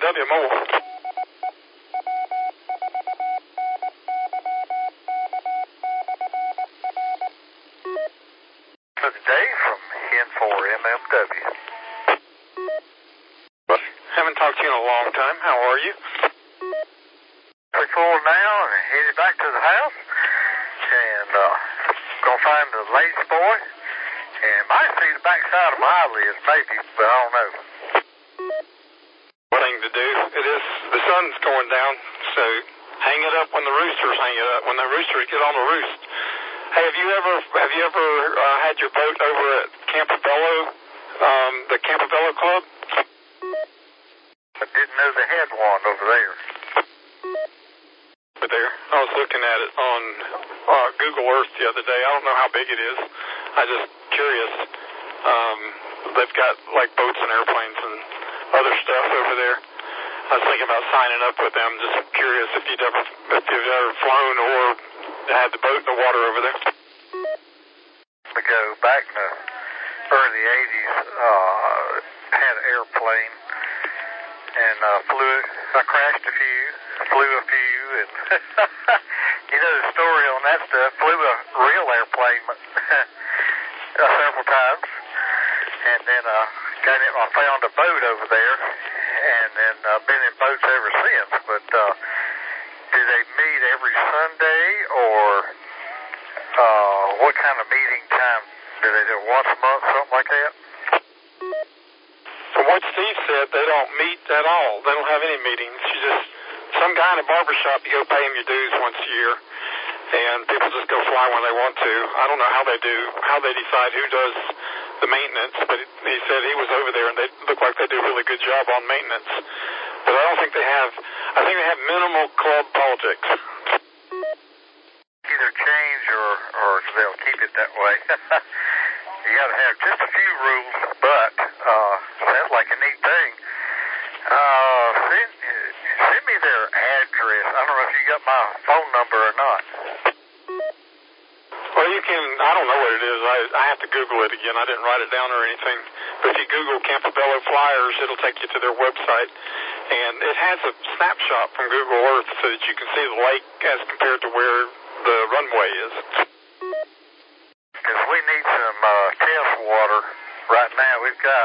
DJW Mobile. This is Dave from N4MMW. Haven't talked to you in a long time. How are you? Pretty full now and headed back to the house. And gonna find the lazy boy. And might see the backside of my eyelids, maybe, but I don't know. One thing to do. It is, the sun's going down, so hang it up when the roosters hang it up, when the roosters get on the roost. Hey, have you ever had your boat over at Campobello, the Campobello Club? I didn't know they had one over there. Over there? I was looking at it on Google Earth the other day. I don't know how big it is. I just curious. They've got like boats and airplanes and other stuff over there. I was thinking about signing up with them. Just curious if you've ever flown or had the boat in the water over there. We go back in the early 80s, had an airplane and flew it. I crashed a few, flew a few, and you know the story on that stuff. Flew a real airplane several times, and then I found a boat over there, and then been in boats ever since. But do they meet every Sunday, or what kind of meeting time do they do? Once a month, something like that? From what Steve said, they don't meet at all. They don't have any meetings. You just, some guy in a barbershop, you go pay him your dues once a year, and people just go fly when they want to. I don't know how they decide who does the maintenance, but he said he was over there, and they look like they do a really good job on maintenance. But I don't think they have, I think they have minimal club politics. Either change or they'll keep it that way. You got to have just a few rules, but sounds like a neat thing. Send me their address. I don't know if you got my phone number or not. Well, you can, I don't know what it is. I have to Google it again. I didn't write it down or anything. But if you Google Campobello Flyers, it'll take you to their website. And it has a snapshot from Google Earth so that you can see the lake as compared to where the runway is. Because we need some test water right now. We've got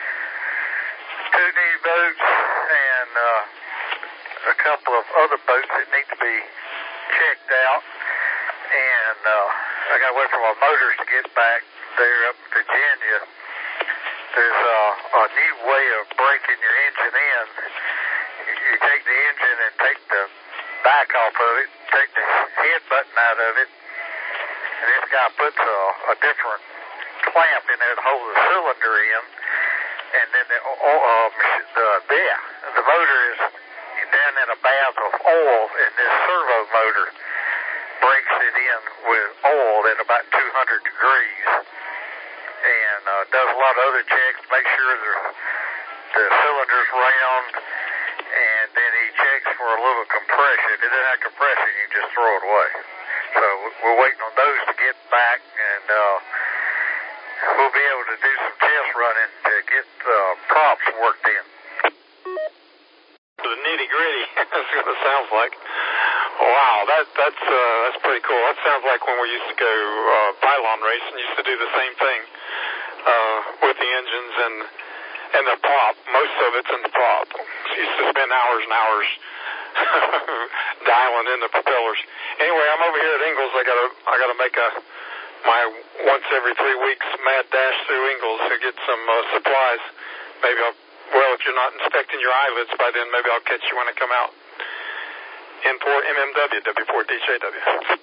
2 new boats and a couple of other boats that need to be checked out. And I got to wait for my motors to get back there up in Virginia. There's a new way of breaking your engine in. You take the engine and take the back off of it, take the head button out of it, and this guy puts a different clamp in there to hold the cylinder in, and then the motor is down in a bath of oil, and this servo motor breaks it in with oil at about 200 degrees, and does a lot of other checks to make sure the cylinder's round, and then he checks for a little compression. If it doesn't have compression, you just throw it away. So we're waiting on those to get back, and we'll be able to do some test running to get props worked in. The nitty-gritty, that's what it sounds like. Wow, that's pretty cool. That sounds like when we used to go pylon racing, used to do the same thing with the engines and the prop. Most of it's in the prop. So you used to spend hours and hours dialing in the propellers. Anyway, I'm over here at Ingalls. I gotta make my once every 3 weeks mad dash through Ingalls to get some supplies. Maybe if you're not inspecting your eyelids by then, maybe I'll catch you when I come out. N4MMW, W4DJW.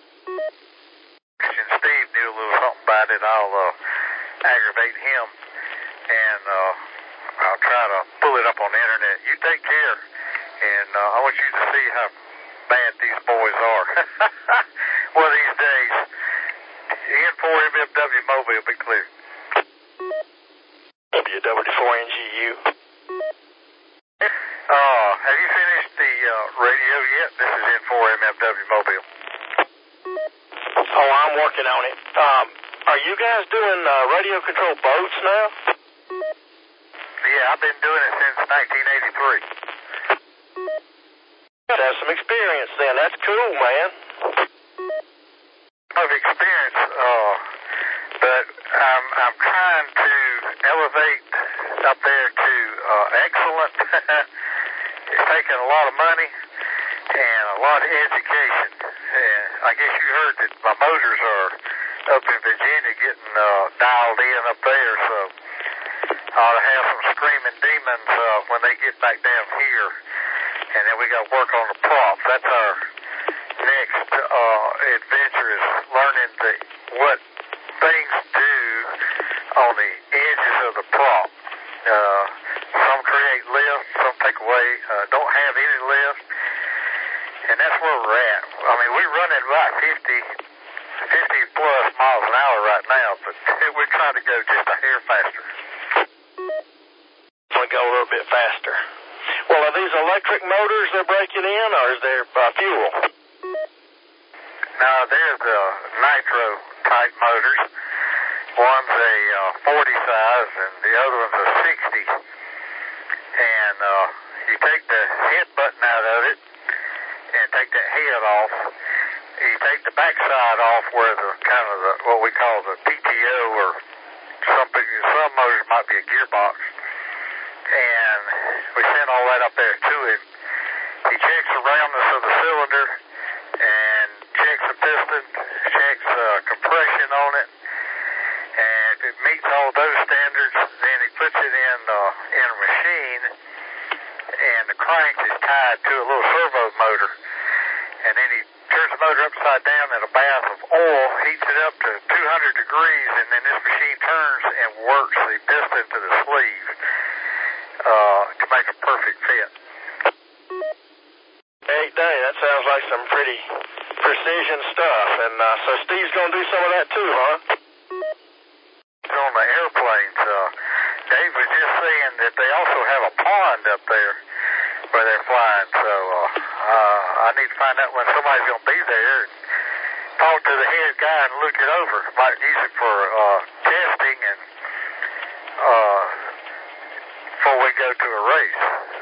And Steve knew a little something about it. I'll aggravate him, and I'll try to pull it up on the internet. You take care, and I want you to see how bad these boys are. One of these days, N4MMW Mobile will be clear. WW4NGU. Have you finished the radio yet? This is N4MMW Mobile. Oh, I'm working on it. Are you guys doing radio control boats now? Yeah, I've been doing it since 1983. Have some experience then. That's cool, man. Of experience, but I'm trying to elevate up there to excellent. It's taking a lot of money and a lot of education. And I guess you heard that my motors are up in Virginia getting dialed in up there, so I ought to have some screaming demons when they get back down here. And then we got to work on the props. That's our next adventure, is learning what things do on the edges of the prop. Some create lift, some take away, don't have any lift, and that's where we're at. I mean, we're running about 50 plus miles an hour right now, but we're trying to go just a hair faster. Want to go a little bit faster. Well, are these electric motors they're breaking in, or is there fuel? No, they're the nitro-type motors. One's a 40 size, and the other one's a 60. And you take the head button out of it, and take that head off. You take the backside off where what we call the PTO, or some motors might be a gearbox. And we send all that up there to him. He checks the roundness of the cylinder and checks the piston, checks compression on it, and if it meets all those standards, then he puts it in a machine, and the crank is tied to a little servo motor, and then he turns the motor upside down in a bath of oil, heats it up to 200 degrees, and then this machine turns and works the piston to the sleeve to make a perfect fit. Hey, Dave, that sounds like some pretty precision stuff. And so Steve's going to do some of that too, huh? On the airplanes, Dave was just saying that they also have a pond up there where they're flying. So I need to find out when somebody's going to be there and talk to the head guy and look it over. Might use it for testing and before we go to a race.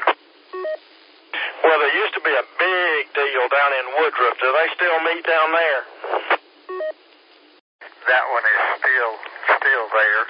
Well, there used to be a big deal down in Woodruff. Do they still meet down there? That one is still there.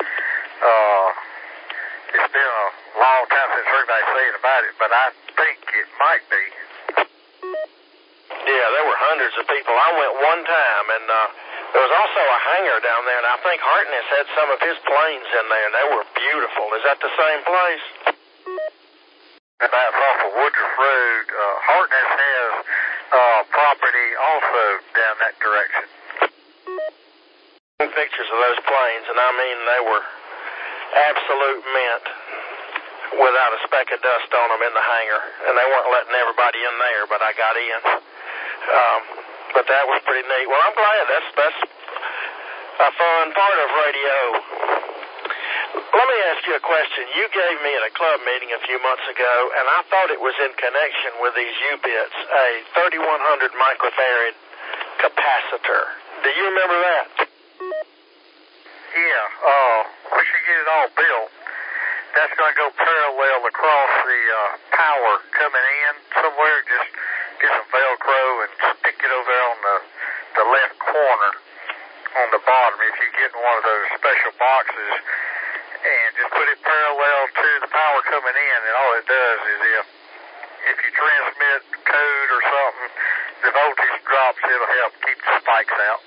It's been a long time since everybody's saying about it, but I think it might be. Yeah, there were hundreds of people. I went one time, and there was also a hangar down there, and I think Hartness had some of his planes in there, and they were beautiful. Is that the same place? That's off of Woodruff Road. Hartness has property also down that direction. Pictures of those planes, and I mean they were absolute mint without a speck of dust on them in the hangar, and they weren't letting everybody in there, but I got in. But that was pretty neat. Well, I'm glad that's a fun part of radio. Let me ask you a question. You gave me at a club meeting a few months ago, and I thought it was in connection with these U-bits, a 3100 microfarad capacitor. Do you remember that? Yeah, we should get it all built. That's going to go parallel across the power coming in somewhere. Just get some Velcro and stick it over there on the left corner on the bottom. If you get one of those special boxes, and just put it parallel to the power coming in, and all it does is if you transmit code or something, the voltage drops, it'll help keep the spikes out.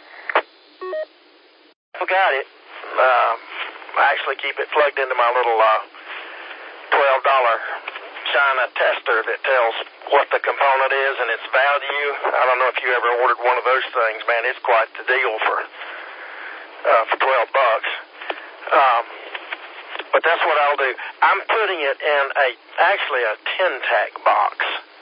I got it. I actually keep it plugged into my little $12 China tester that tells what the component is and its value. I don't know if you ever ordered one of those things, man. It's quite the deal for $12. But that's what I'll do. I'm putting it in actually a Tin-Tac box.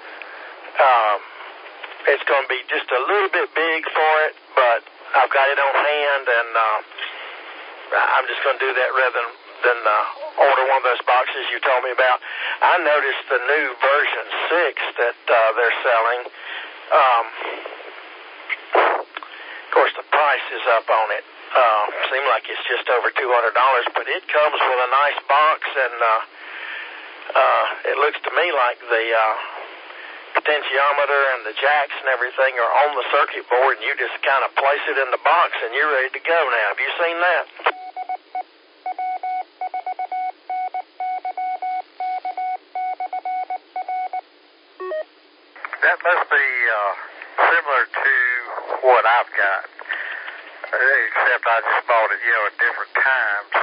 It's going to be just a little bit big for it, but I've got it on hand, and I'm just going to do that rather than order one of those boxes you told me about. I noticed the new version 6 that they're selling. Of course, the price is up on it. Seems like it's just over $200, but it comes with a nice box, and it looks to me like the potentiometer and the jacks and everything are on the circuit board, and you just kind of place it in the box, and you're ready to go now. Have you seen that? That must be similar to what I've got, except I just bought it, at different times.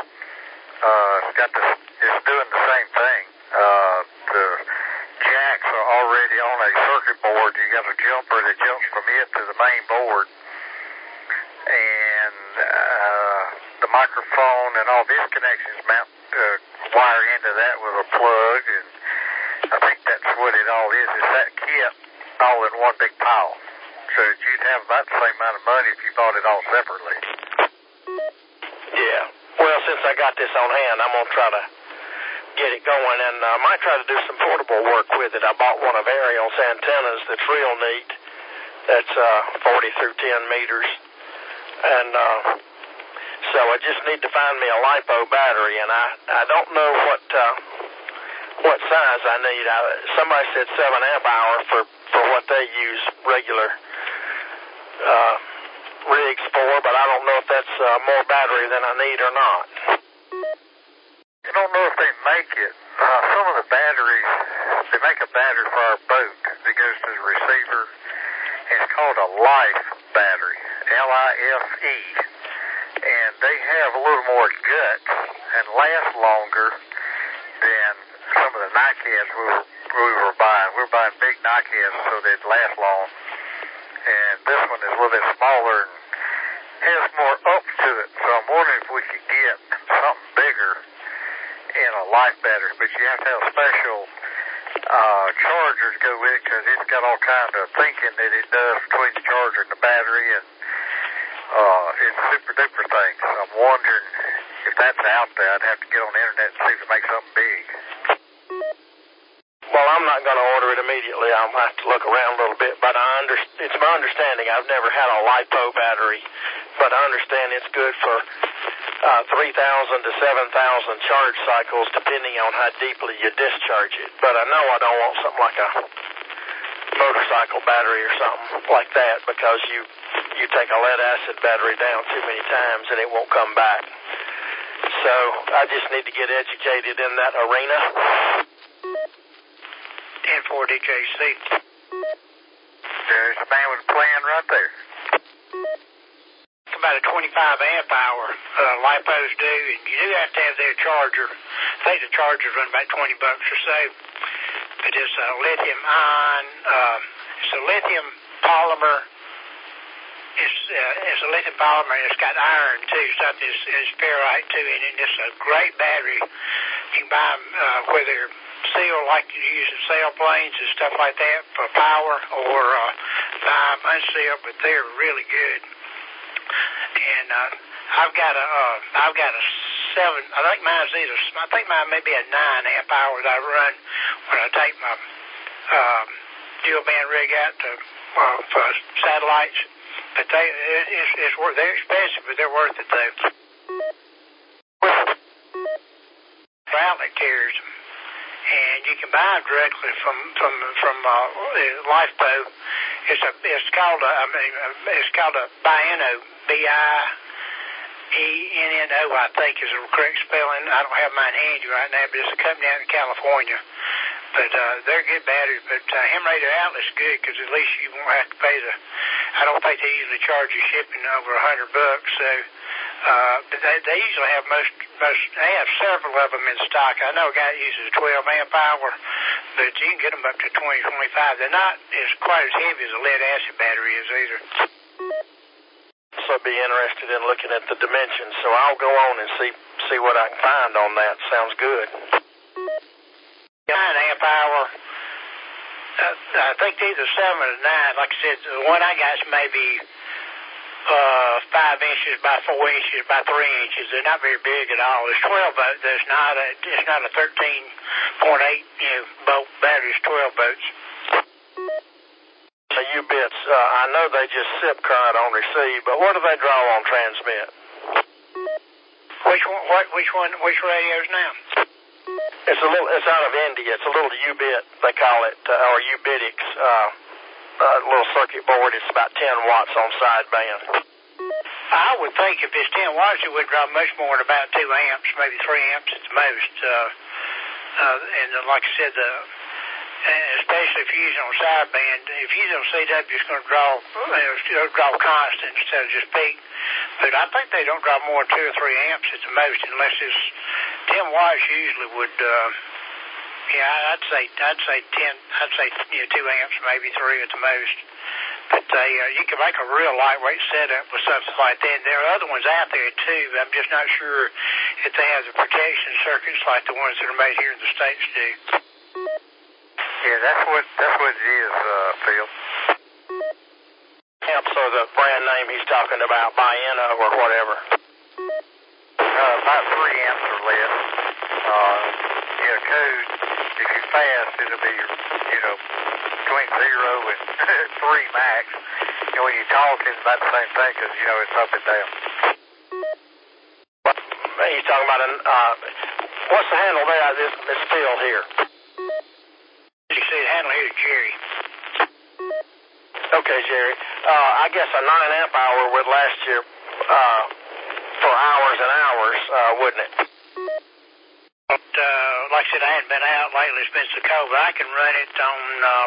It's doing the same thing. The jacks are already on a circuit board. You got a jumper that jumps from it to the main board, and the microphone and all these connections wire into that with a plug, and I think that's what it all is that kit all in one big pile. So you'd have about the same amount of money if you bought it all separately. Yeah. Well, since I got this on hand, I'm going to try to get it going, and I might try to do some portable work with it. I bought one of Ariel's antennas that's real neat. That's 40 through 10 meters. And so I just need to find me a LiPo battery, and I don't know what size I need. Somebody said 7 amp hour for what they use regular rigs for, but I don't know if that's more battery than I need or not. I don't know if they make it. Some of the batteries, they make a battery for our boat that goes to the receiver, and it's called a Life battery, L-I-F-E, and they have a little more guts and last longer than some of the NiCads we were buying. We were buying big NiCads so they'd last long, and this one is a little bit smaller and has more oomph to it, so I'm wondering if we could get something bigger in a Life battery, but you have to have a special charger to go with it because it's got all kind of thinking that it does between the charger and the battery, and it's a super duper thing. So I'm wondering if that's out there. I'd have to get on the internet and see if it makes something big. Well, I'm not going to order it immediately. I'll have to look around a little bit, but it's my understanding. I've never had a LiPo battery, but I understand it's good for 3,000 to 7,000 charge cycles, depending on how deeply you discharge it. But I know I don't want something like a motorcycle battery or something like that, because you take a lead acid battery down too many times and it won't come back. So I just need to get educated in that arena. 10-4 DJC. There's a man with a plan right there. It's about a 25 amp hour LiPos do, and you do have to have their charger. I think the chargers run about $20 or so. But it's a lithium ion. It's a lithium polymer. It's a lithium polymer. It's got iron too. Something is ferrite too in it. And it's a great battery. You can buy them where they're sealed, like you use in sailplanes and stuff like that for power, or buy them unsealed. But they're really good. And I've got a 7. I think mine may be a 9 amp hours I run when I take my dual band rig out to for satellites. But they're expensive, but they're worth it though. Outlet carriers them, and you can buy them directly from LiPo. It's called a Bionno, BIENNO, I think is the correct spelling. I don't have mine handy right now, but it's a company out in California. But they're good batteries. But Hemrader outlet's good because at least you won't have to pay I don't think they usually charge you shipping over $100. So, but they usually have they have several of them in stock. I know a guy that uses a 12 amp hour, but you can get them up to 20, 25. They're not as quite as heavy as a lead acid battery is either. So I'd be interested in looking at the dimensions, so I'll go on and see what I can find on that. Sounds good. 9 amp hour. I think these are 7 or 9. Like I said, the one I got is maybe 5 inches by 4 inches by 3 inches. They're not very big at all. It's 12 volts. It's not a 13.8 volt battery. It's 12 volts. So you bits, I know they just sip current on receive, but what do they draw on transmit? Which radios now? It's out of India. It's a little U-bit, they call it, or U-bitix, little circuit board. It's about 10 watts on sideband. I would think if it's 10 watts, it would draw much more than about 2 amps, maybe 3 amps at the most. And like I said, especially if you're using on sideband, if you're using on CW, it's going to draw constant instead of just peak. But I think they don't draw more than 2 or 3 amps at the most, unless it's 10 watts. Usually would, I'd say 10. I'd say 2 amps, maybe 3 at the most. But you can make a real lightweight setup with something like that. And there are other ones out there too. I'm just not sure if they have the protection circuits like the ones that are made here in the States do. Yeah, that's what it is, Phil. Amps are the brand name he's talking about, Bieno or whatever. About 3 amps or less. Code, if you're fast, it'll be, between 0 and 3 max. And when you talk, it's about the same thing because, it's up and down. He's talking about what's the handle there? This field here. You see the handle here is Jerry. Okay, Jerry. I guess a 9 amp hour would last you for hours and hours, wouldn't it? But, like I said, I hadn't been out lately. It's been so cold, but I can run it on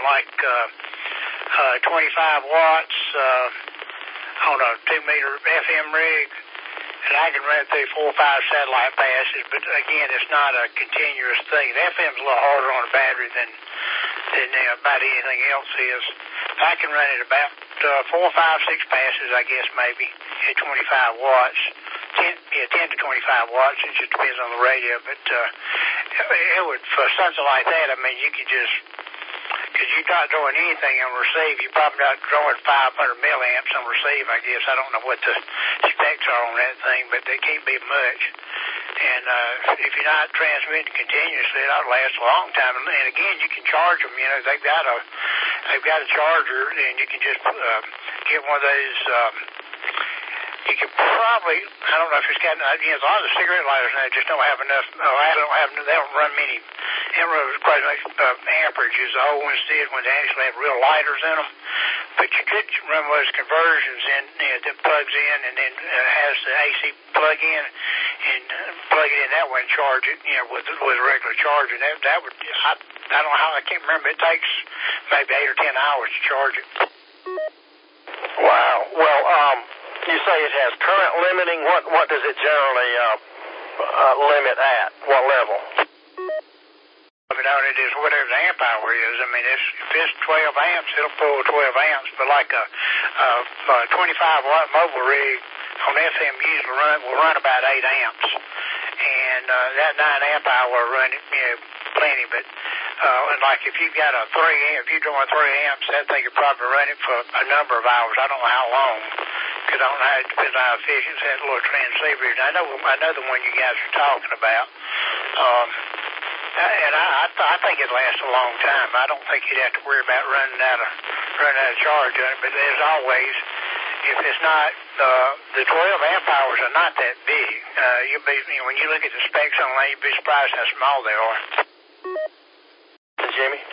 25 watts on a 2-meter FM rig, and I can run it through 4 or 5 satellite passes. But again, it's not a continuous thing. The FM's a little harder on a battery than about anything else is. I can run it about 4, 5, 6 passes, I guess, maybe at 25 watts. 10 to 25 watts. It just depends on the radio. But it would, for something like that, I mean, you could just, because you're not drawing anything on receive, you're probably not drawing 500 milliamps on receive, I guess. I don't know what the specs are on that thing, but they can't be much. And if you're not transmitting continuously, it ought to last a long time. And again, you can charge them. They've got a charger, and you can just get one of those. You could probably, I don't know if it's got, a lot of the cigarette lighters now just don't have enough, they don't run many, they don't run quite as much amperage as the old ones did when they actually had real lighters in them. But you could run one of those conversions in, that plugs in and then has the AC plug-in and plug it in that way and charge it, with a regular charger. That would, I don't know how, I can't remember, it takes maybe 8 or 10 hours to charge it. Wow. Well, you say it has current limiting. What does it generally limit at? What level? It is whatever the amp hour is. I mean, if it's 12 amps, it'll pull 12 amps. But like a 25-watt mobile rig on FM will run about 8 amps. And that 9 amp hour will run it, plenty. But and like if you've got a 3 amp, if you're drawing 3 amps, that thing could probably run it for a number of hours. I don't know how long. Because I don't know how it depends on how efficient that little transceiver is. I know the one you guys are talking about. And I think it lasts a long time. I don't think you'd have to worry about running out of charge on it. But as always, if it's not the 12 amp hours are not that big. You'll be, when you look at the specs on that, you'd be surprised how small they are. Jimmy?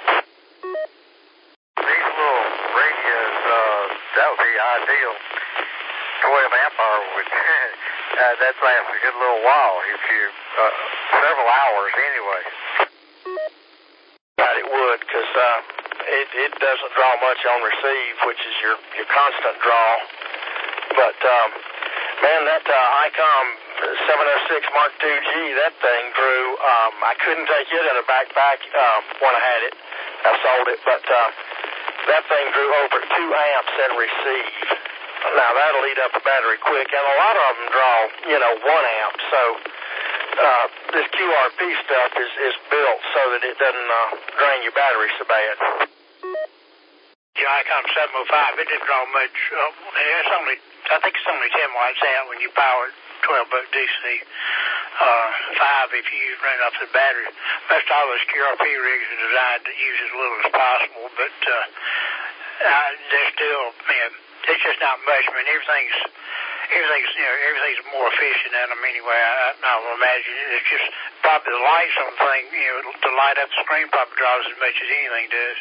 These little radios, that would be ideal. 12 amp hour would that lasts a good little while. If you several hours anyway. Right, it would, because it doesn't draw much on receive, which is your constant draw. But man, that ICOM 706 Mark IIG, that thing drew. I couldn't take it in a backpack when I had it. I sold it, but that thing drew over 2 amps in receive. Now, that'll eat up a battery quick, and a lot of them draw, 1 amp. So this QRP stuff is built so that it doesn't drain your battery so bad. Yeah, ICOM 705, it didn't draw much. I think it's only 10 watts out when you power it, 12-volt DC. 5 if you run it off the battery. Most all those QRP rigs are designed to use as little as possible, but they're still, it's just not much. I mean, everything's more efficient in them anyway. I would imagine it's just probably the lights on the thing, to light up the screen probably draws as much as anything does.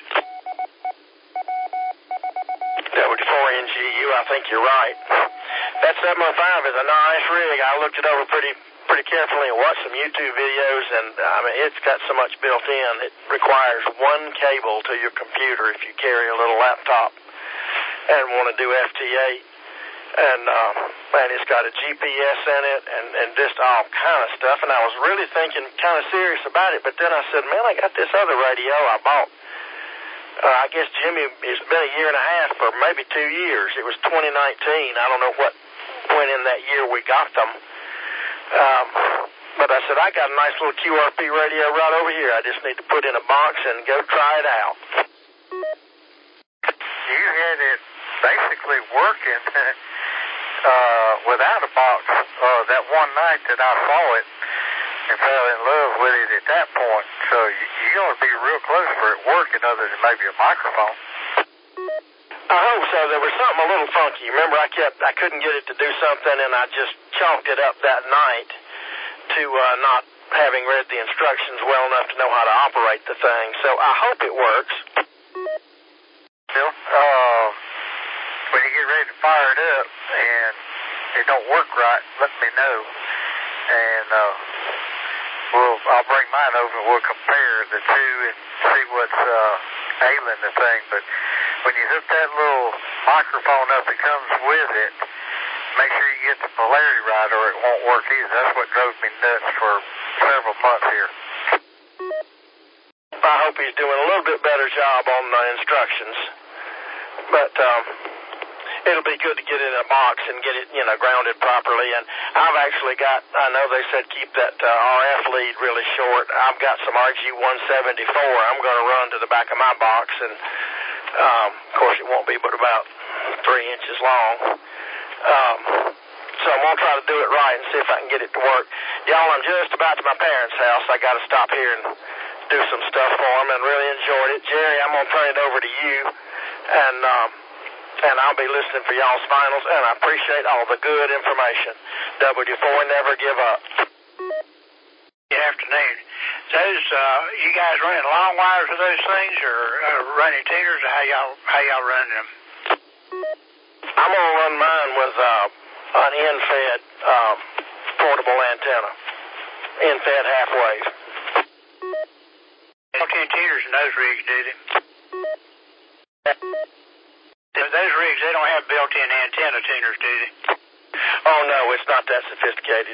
W4NGU, I think you're right. That 705 is a nice rig. I looked it over pretty carefully and watched some YouTube videos, and I mean, it's got so much built in. It requires one cable to your computer if you carry a little laptop and want to do FT8. And it's got a GPS in it and just all kind of stuff. And I was really thinking kind of serious about it, but then I said, man, I got this other radio I bought. I guess Jimmy, it's been a year and a half or maybe 2 years. It was 2019. I don't know when in that year we got them. But I said, I got a nice little QRP radio right over here. I just need to put in a box and go try it out. You had it basically working without a box that one night that I saw it and fell in love with it at that point. So you're going to be real close for it working other than maybe a microphone. I hope so. There was something a little funky. Remember, I couldn't get it to do something, and I just chalked it up that night to not having read the instructions well enough to know how to operate the thing. So I hope it works. Bill, when you get ready to fire it up and it don't work right, let me know, and I'll bring mine over and we'll compare the two and see what's ailing the thing. But when you hook that little microphone up that comes with it, make sure you get the polarity right or it won't work either. That's what drove me nuts for several months here. I hope he's doing a little bit better job on the instructions. But it'll be good to get it in a box and get it, grounded properly. And I've actually I know they said keep that RF lead really short. I've got some RG174 I'm going to run to the back of my box. And, of course, it won't be but about 3 inches long. So I'm going to try to do it right and see if I can get it to work. Y'all, I'm just about to my parents' house. I got to stop here and do some stuff for them and really enjoyed it. Jerry, I'm going to turn it over to you. And I'll be listening for y'all's finals, and I appreciate all the good information. W4 never give up. Good afternoon. Those, you guys running long wires with those things, or running tuners, or how y'all running them? I'm gonna run mine with an end-fed portable antenna, end-fed half wave. Built-in tuners in those rigs, do they? Those rigs, they don't have built-in antenna tuners, do they? Oh, no, it's not that sophisticated.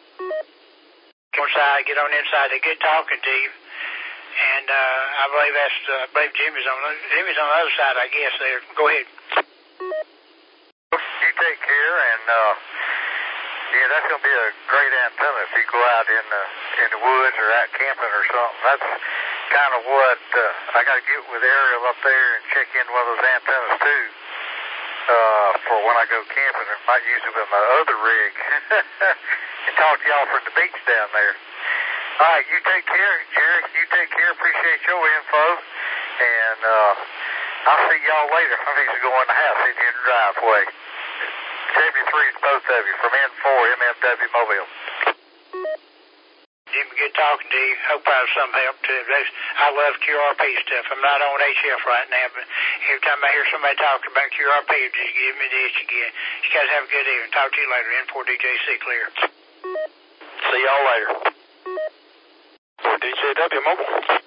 Get on inside, they get talking to you, and I believe Jimmy's on the other side, I guess. There, go ahead. You take care, and that's going to be a great antenna if you go out in the woods or out camping or something. That's kind of what I got to get with Ariel up there and check in one of those antennas too for when I go camping. I might use it with my other rig and talk to y'all from the beach down there. All right, you take care, Jerry. You take care. Appreciate your info, and I'll see y'all later. I need to go in the house in your driveway. 73 both of you from N4 MMW Mobile. Jimmy, good talking to you. Hope I was some help too. I love QRP stuff. I'm not on HF right now, but every time I hear somebody talking about QRP, it just gives me the itch again. You guys have a good evening. Talk to you later. N4DJC clear. See y'all later. DJW Mobile.